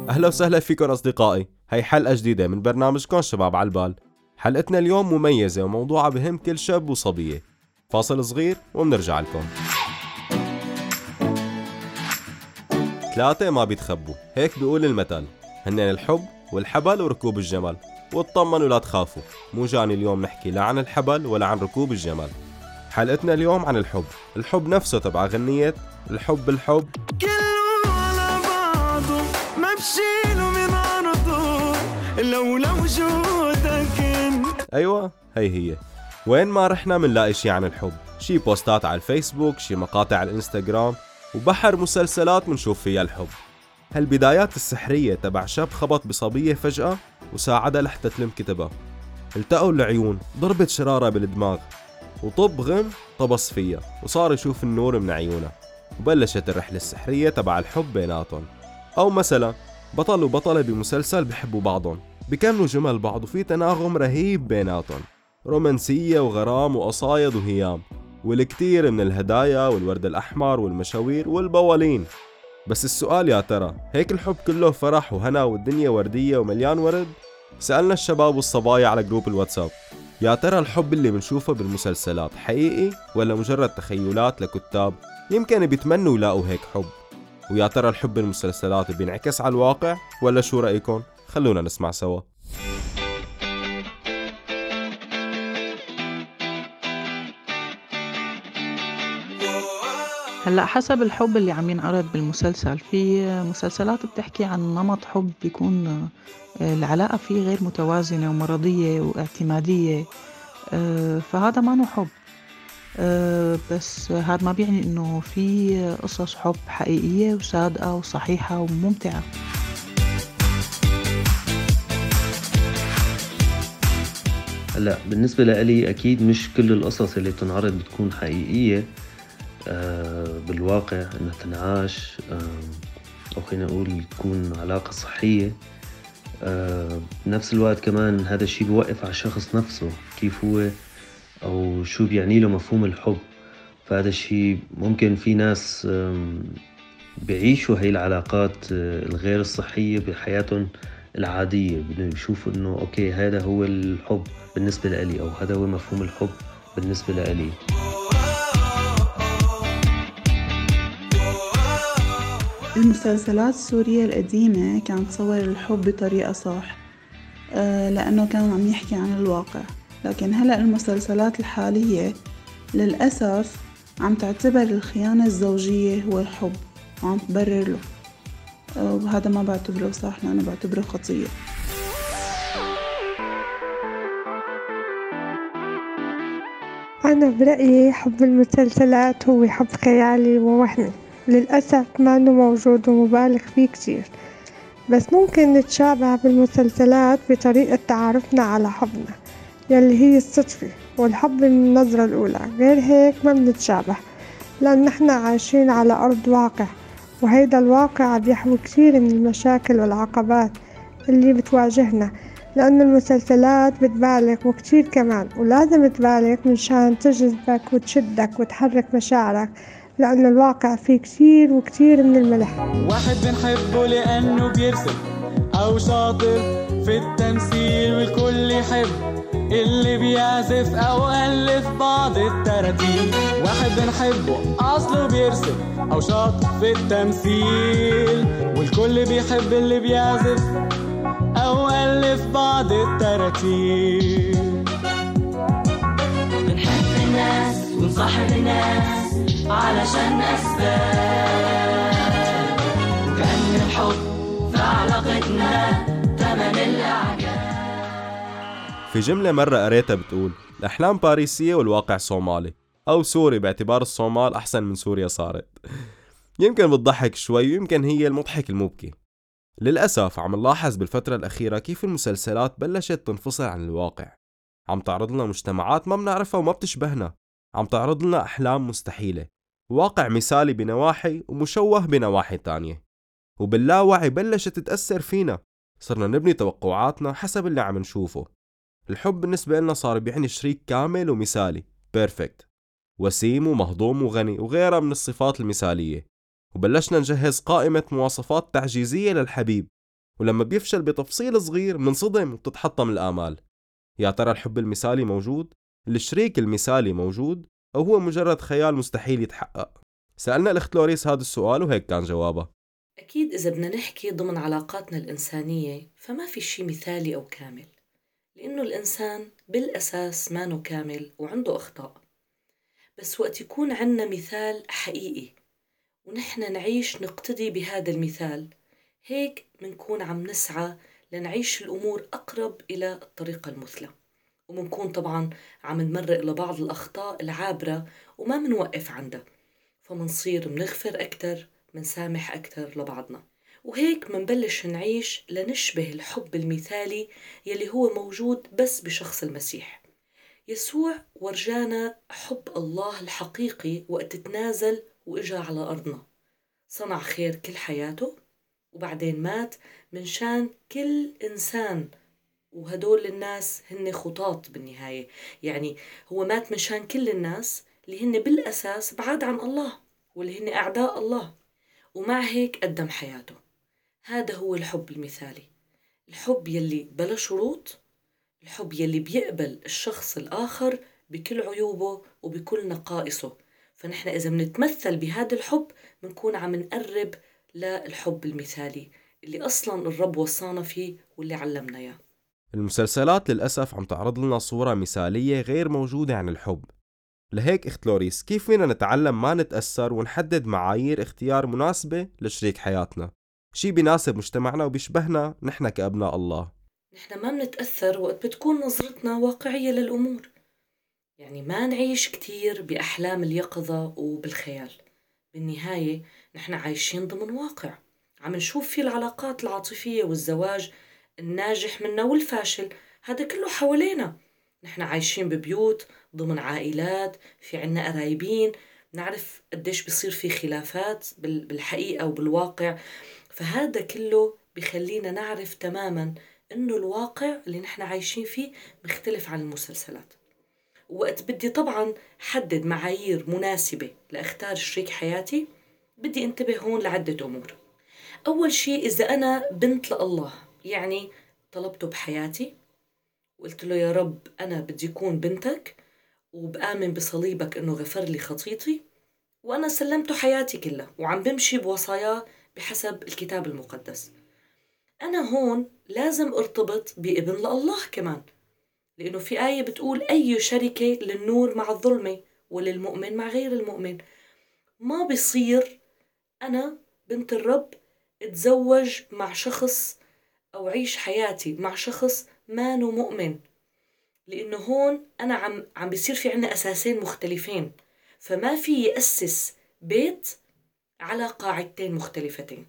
أهلا وسهلا فيكم أصدقائي. هي حلقة جديدة من برنامجكم شباب عالبال. حلقتنا اليوم مميزة وموضوعها بهم كل شاب وصبية. فاصل صغير ومنرجع لكم. 3 ما بيتخبوا، هيك بيقول المثل، هن الحب والحبل وركوب الجمل. واطمنوا لا تخافوا، مو جاني اليوم نحكي لا عن الحبل ولا عن ركوب الجمل. حلقتنا اليوم عن الحب نفسه تبع غنية الحب كله على بعضه ما بشيله من عرضه لولا وجودك انت. أيوة هي وين ما رحنا منلاقي شي عن الحب، شي بوستات على الفيسبوك، شي مقاطع على الانستغرام، وبحر مسلسلات منشوف فيها الحب. هالبدايات السحرية تبع شاب خبط بصبية فجأة وساعدها لحتى تلم كتبها. التقوا العيون، ضربت شرارة بالدماغ، وطب غم طبص فيها وصار يشوف النور من عيونها، وبلشت الرحلة السحرية تبع الحب بيناتهم. أو مثلا بطل وبطلة بمسلسل بيحبوا بعضهم، بيكملوا جمل بعض وفي تناغم رهيب بيناتهم، رومانسية وغرام وقصايد وهيام، والكتير من الهدايا والورد الأحمر والمشاوير والبوالين. بس السؤال يا ترى هيك الحب كله فرح وهنا والدنيا وردية ومليان ورد؟ سألنا الشباب والصبايا على جروب الواتساب، يا ترى الحب اللي بنشوفه بالمسلسلات حقيقي ولا مجرد تخيلات لكتاب يمكن بيتمنوا يلاقوا هيك حب؟ ويا ترى الحب بالمسلسلات بينعكس على الواقع ولا شو رأيكم؟ خلونا نسمع سوا. هلأ حسب الحب اللي عم ينعرض بالمسلسل. في مسلسلات بتحكي عن نمط حب بيكون العلاقة فيه غير متوازنة ومرضية واعتمادية، فهذا ما نوع حب. بس هذا ما بيعني إنه في قصص حب حقيقية وصادقة وصحيحة وممتعة. هلا بالنسبة لي أكيد مش كل القصص اللي تنعرض بتكون حقيقية بالواقع إنها تنعاش، أو خلينا نقول تكون علاقة صحية. بنفس الوقت كمان هذا الشيء بيوقف على الشخص نفسه كيف هو أو شو بيعني له مفهوم الحب. فهذا الشيء ممكن في ناس بيعيشوا هاي العلاقات الغير الصحية بحياتهم العادية، بيشوفوا إنه أوكي هذا هو الحب بالنسبة لي، أو هذا هو مفهوم الحب بالنسبة لي. المسلسلات السورية القديمة كانت تصور الحب بطريقة صح، لأنه كان عم يحكي عن الواقع. لكن هلأ المسلسلات الحالية للأسف عم تعتبر الخيانة الزوجية هو الحب وعم تبرر له، وهذا ما بعتبره صح، لأنه بعتبره خطية. أنا برأيي حب المسلسلات هو حب خيالي ووهمي، للأسف ما أنه موجود ومبالغ فيه كتير. بس ممكن نتشابه بالمسلسلات بطريقة تعرفنا على حبنا يلي هي الصدفة والحب من النظرة الأولى. غير هيك ما بنتشابه، لأن نحنا عايشين على أرض واقع، وهيدا الواقع بيحوي كتير من المشاكل والعقبات اللي بتواجهنا. لأن المسلسلات بتبالغ وكتير كمان، ولازم تبالغ منشان تجذبك وتشدك وتحرك مشاعرك، لأن الواقع فيه كتير وكتير من الملح. واحد بنحبه لأنه بيرسم أو شاطر في التمثيل، والكل يحب اللي بيعزف أو ألف بعض التراتيب. واحد بنحبه أصله بيرسم أو شاطر في التمثيل، والكل بيحب اللي بيعزف أو ألف بعض التراتيب. بنحب الناس ونصاحب الناس علشان أسباب، كأن الحب في علاقتنا تمن الأعجاب. في جملة مرة قريتها بتقول الأحلام باريسية والواقع صومالي، أو سوري باعتبار الصومال أحسن من سوريا صارت. يمكن بتضحك شوي ويمكن هي المضحك المبكي. للأسف عم نلاحظ بالفترة الأخيرة كيف المسلسلات بلشت تنفصل عن الواقع، عم تعرض لنا مجتمعات ما بنعرفها وما بتشبهنا، عم تعرض لنا أحلام مستحيلة، واقع مثالي بنواحي ومشوه بنواحي تانية، وباللاوعي بلشت تتأثر فينا. صرنا نبني توقعاتنا حسب اللي عم نشوفه. الحب بالنسبة لنا صار بيعني شريك كامل ومثالي بيرفكت، وسيم ومهضوم وغني وغيرها من الصفات المثالية، وبلشنا نجهز قائمة مواصفات تعجيزية للحبيب ولما بيفشل بتفصيل صغير منصدم وبتتحطم الآمال. يا ترى الحب المثالي موجود؟ الشريك المثالي موجود؟ أو هو مجرد خيال مستحيل يتحقق؟ سألنا الأخت لوريس هذا السؤال وهيك كان جوابها. أكيد إذا بدنا نحكي ضمن علاقاتنا الإنسانية فما في شي مثالي أو كامل، لأنه الإنسان بالأساس مانو كامل وعنده أخطاء. بس وقت يكون عنا مثال حقيقي ونحن نعيش نقتدي بهذا المثال، هيك منكون عم نسعى لنعيش الأمور أقرب إلى الطريقة المثلى، ومنكون طبعا عم نمرق لبعض الأخطاء العابرة وما منوقف عندها، فمنصير منغفر أكتر، منسامح أكتر لبعضنا، وهيك منبلش نعيش لنشبه الحب المثالي يلي هو موجود بس بشخص المسيح. يسوع ورجانا حب الله الحقيقي وقت تنازل وإجا على أرضنا، صنع خير كل حياته وبعدين مات من شان كل إنسان، وهدول الناس هن خطاط بالنهاية. يعني هو مات من شان كل الناس اللي هن بالأساس بعاد عن الله واللي هن أعداء الله، ومع هيك قدم حياته. هذا هو الحب المثالي، الحب يلي بلا شروط، الحب يلي بيقبل الشخص الآخر بكل عيوبه وبكل نقائصه. فنحن إذا منتمثل بهذا الحب منكون عم نقرب للحب المثالي اللي أصلا الرب وصانا فيه واللي علمنا إياه. المسلسلات للأسف عم تعرض لنا صورة مثالية غير موجودة عن الحب. لهيك أخت لوريس، كيف فينا نتعلم ما نتأثر ونحدد معايير اختيار مناسبة لشريك حياتنا، شي بيناسب مجتمعنا وبيشبهنا نحن كأبناء الله؟ نحن ما منتأثر وقت بتكون نظرتنا واقعية للأمور، يعني ما نعيش كتير بأحلام اليقظة وبالخيال. بالنهاية نحن عايشين ضمن واقع عم نشوف فيه العلاقات العاطفية والزواج الناجح منا والفاشل، هذا كله حوالينا. نحن عايشين ببيوت ضمن عائلات، في عنا قرايبين، نعرف قديش بيصير في خلافات بالحقيقة وبالواقع. فهذا كله بيخلينا نعرف تماما إنه الواقع اللي نحن عايشين فيه مختلف عن المسلسلات. وقت بدي طبعا حدد معايير مناسبة لأختار شريك حياتي، بدي انتبه هون لعدة أمور. أول شيء، إذا أنا بنت لله، يعني طلبته بحياتي وقلت له يا رب أنا بدي أكون بنتك وبآمن بصليبك إنه غفر لي خطيتي، وأنا سلمته حياتي كلها وعم بمشي بوصاياه بحسب الكتاب المقدس، أنا هون لازم ارتبط بابن لله كمان، لأنه في آية بتقول أي شركة للنور مع الظلمة وللمؤمن مع غير المؤمن. ما بيصير أنا بنت الرب اتزوج مع شخص أو عيش حياتي مع شخص ما نو مؤمن، لأنه هون أنا عم بيصير في عنا أساسين مختلفين، فما في يأسس بيت على قاعدتين مختلفتين.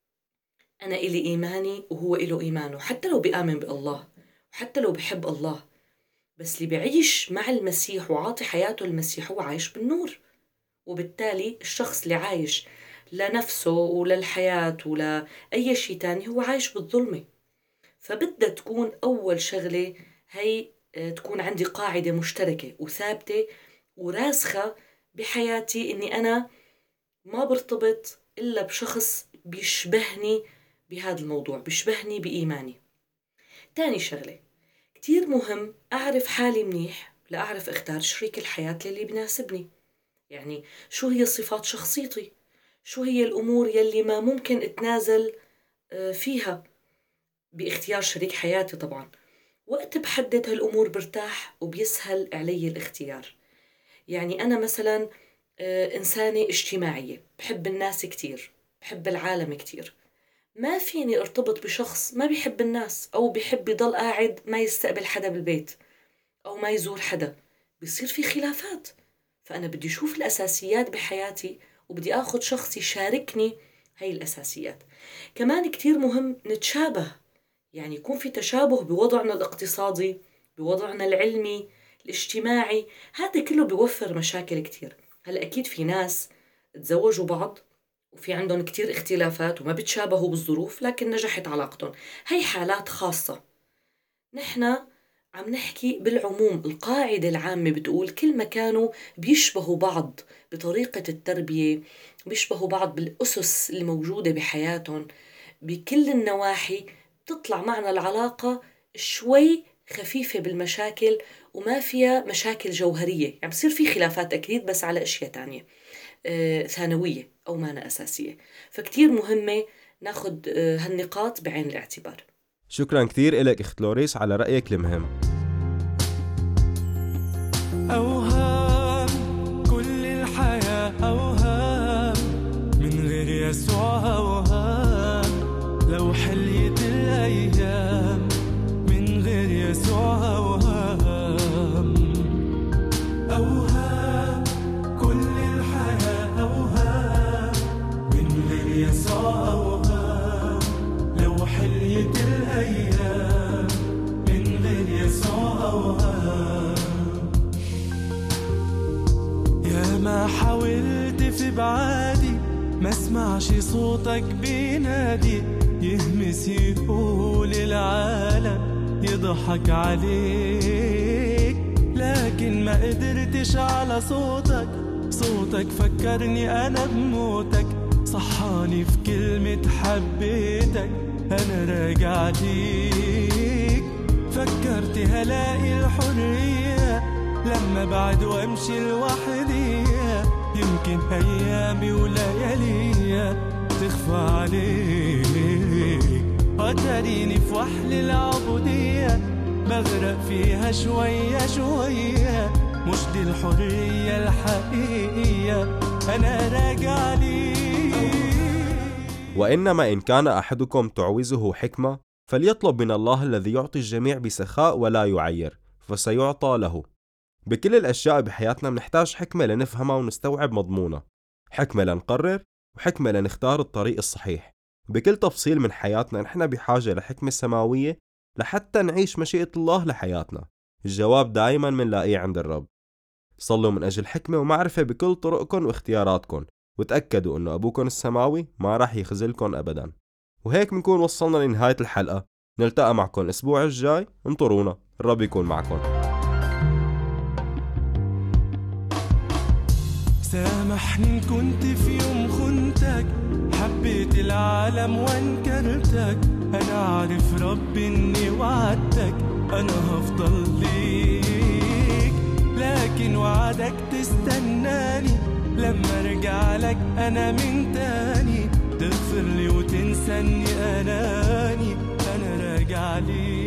أنا إلي إيماني وهو إله إيمانه، حتى لو بيآمن بالله وحتى لو بحب الله، بس اللي بعيش مع المسيح وعاطي حياته المسيح هو عايش بالنور. وبالتالي الشخص اللي عايش لنفسه وللحياة ولأي شيء تاني هو عايش بالظلمة. فبدها تكون أول شغلة هي تكون عندي قاعدة مشتركة وثابتة وراسخة بحياتي، إني أنا ما برتبط إلا بشخص بيشبهني بهذا الموضوع، بيشبهني بإيماني. تاني شغلة كتير مهم أعرف حالي منيح لأعرف اختار شريك الحياة اللي بيناسبني. يعني شو هي صفات شخصيتي، شو هي الأمور يلي ما ممكن اتنازل فيها باختيار شريك حياتي. طبعا وقت بحدد هالأمور برتاح وبيسهل علي الاختيار. يعني أنا مثلا إنسانة اجتماعية، بحب الناس كتير، بحب العالم كتير، ما فيني ارتبط بشخص ما بيحب الناس أو بيحب يضل قاعد ما يستقبل حدا بالبيت أو ما يزور حدا، بيصير في خلافات. فأنا بدي أشوف الأساسيات بحياتي وبدي أخذ شخص يشاركني هاي الأساسيات. كمان كتير مهم نتشابه، يعني يكون في تشابه بوضعنا الاقتصادي، بوضعنا العلمي، الاجتماعي، هذا كله بيوفر مشاكل كتير. هلأ أكيد في ناس تزوجوا بعض وفي عندهم كتير اختلافات وما بتشابهوا بالظروف لكن نجحت علاقتهم، هاي حالات خاصة. نحن عم نحكي بالعموم، القاعدة العامة بتقول كل ما كانوا بيشبهوا بعض بطريقة التربية، بيشبهوا بعض بالأسس اللي موجودة بحياتهم، بكل النواحي بتطلع معنا العلاقة شوي خفيفة بالمشاكل وما فيها مشاكل جوهرية. يعني بصير في خلافات أكيد بس على أشياء تانية ثانوية أو مانا أساسية. فكتير مهمة ناخد هالنقاط بعين الاعتبار. شكرا كتير إلك أخت لوريس على رأيك المهم. أوهام كل الحياة أوهام من غير يسوع أوهام لو حليت الأيام من غير يسوع أوهام أوهام كل الحياة أوهام من غير يسوع أوهام لو حليت الأيام من غير يسوع أوهام. يا ما حاولت في بعادي ما اسمعش صوتك بينادي يهمس يقول العالم يضحك عليك لكن ما قدرتش على صوتك فكرني أنا بموتك صحاني في كلمة حبيتك أنا راجع ليك فكرت هلاقي الحرية لما بعد وامشي لوحدي يمكن ايامي وليالي تخفى عليك وتريني في وحل العبودية بغرق فيها شوية شوية مش دي الحرية الحقيقية أنا راجع ليك. وإنما إن كان أحدكم تعوزه حكمة فليطلب من الله الذي يعطي الجميع بسخاء ولا يعير فسيعطى له. بكل الأشياء بحياتنا منحتاج حكمة لنفهمها ونستوعب مضمونها، حكمة لنقرر وحكمة لنختار الطريق الصحيح. بكل تفصيل من حياتنا نحن بحاجة لحكمة سماوية لحتى نعيش مشيئة الله لحياتنا. الجواب دائما منلاقيه عند الرب. صلوا من أجل حكمة ومعرفة بكل طرقكم واختياراتكم وتأكدوا أنه أبوكم السماوي ما راح يخذلكم أبدا. وهيك بنكون وصلنا لنهاية الحلقة. نلتقى معكم الأسبوع الجاي، انطرونا، الرب يكون معكم. سامحني إن كنت في يوم خنتك حبيت العالم وانكرتك أنا عارف ربي إني وعدتك أنا هفضل ليك لكن وعدك تستناني لما ارجع لك أنا من تاني تغفر لي وتنساني أناني أنا راجع ليك.